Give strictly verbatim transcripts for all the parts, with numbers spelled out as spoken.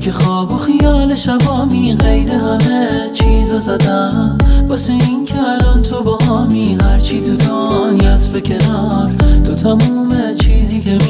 که خواب و خیال شبامی، قید همه چیزو زدم واسه این که الان تو با همی. هرچی تو دنیاست به کنار، تو تموم چیزی که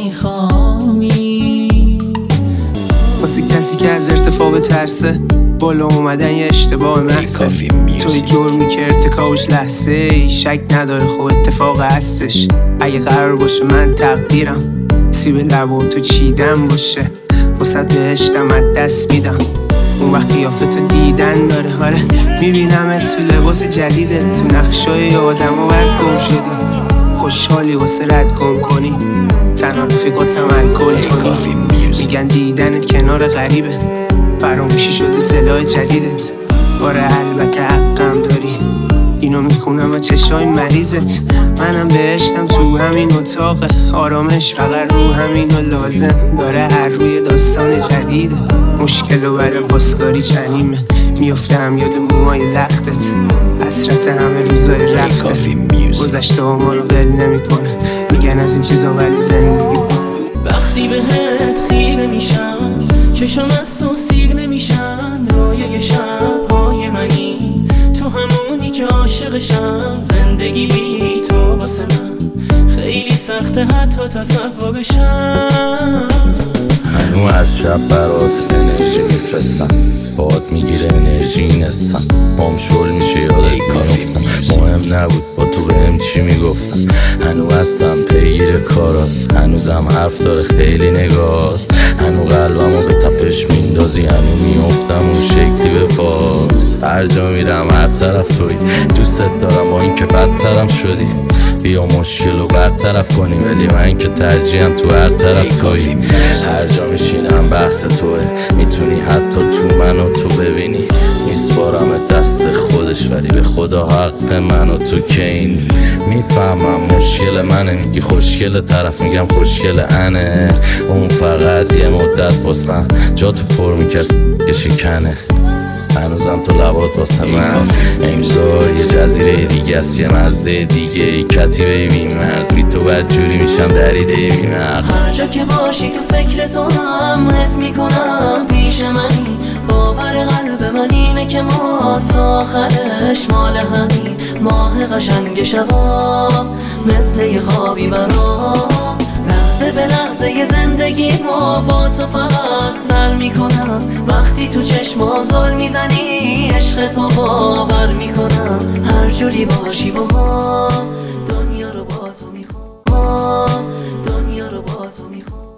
میخوامی. واسه کسی که از ارتفاع به ترسه، بالا اومدن یه اشتباه محضه. توی جرمی که ارتکابش لحظه ای، شک نداره خب اتفاق هستش. اگه قرار باشه من تقدیرم سیب لبو تو چیدن باشه، واسه بهشتم از دست میدم. اون وقت قیافتو دیدن داره. آره میبینمت تو لباس جدیده، تو نقشای آدم و باید گم شدی. خوشحالی واسه رد گم کنی، تنها رفیقاتم الکل کنی. میگن دیدنت کنار غریبه، فراموشی شده سلاح جدیدت. آره البته حقم داری، اینو میخونم و چشای مریضت. منم بهشتم تو همین اتاقه، آرامش فقط رو همینو لازم داره. هر روی داستان جدیده، مشکل و بعد باسکاری چنیمه. میافتم یاد موهای لختت، حسرت همه روزای رفته. گذشته ها ما رو ول نمیکنه، میگن از این چیزا ولی زندگی. وقتی بهت خیره میشم، چشم از تو سیر نمیشن. رویای شبهای منی، تو همونی که عاشقشم. زندگی بی تو واسه من خیلی سخته حتی تصورشم. هنو از شب برات انرژی میفرستم، باد میگیره انرژی نستم. بام شل میشه یادت میافتم، مهم نبود با تو بهم چی میگفتم. هنو هستم پیگیر کارات، هنوزم حرف داره خیلی نگات. هنو قلبمو به تپش میندازی، هنو میافتم اون شکلی به پاس. هر جا میرم هر طرف توی، دوستت دارم با این که بدترم شدی. بیا مشکل رو برطرف کنیم، ولی من که ترجیحم تو هر طرف توی. هر جا میشینم بحث توه، میتونی حتی تو منو تو ببینی. میسپارم دست خودش ولی به خدا حق منو تو که این. میفهمم مشکل منه، میگی خوشگل، طرف میگم خوشگل انه. اون فقط یه مدت واسم جا تو پر میکرد که شکنه. هنوزم تو لبات واسه من انگار یه جزیره دیگه است، یه مزه دیگه، ای کتیبه بی مرز. بی تو بد جوری میشم دریده بی مغز. هر جا که باشی تو فکر تو هم حس میکنم پیش منی. باور قلب من اینه که ما تا آخرش مال همین. ماه قشنگ شبا مثل یه خوابی برام، لحظه به لحظه یه زندگی ما با تو فقط سر میکنم. وقتی تو چشمام زل میزنی عشق تو باور میکنم. هر جوری باشی با هم دنیا رو با تو میخوام، دنیا رو با تو میخوام.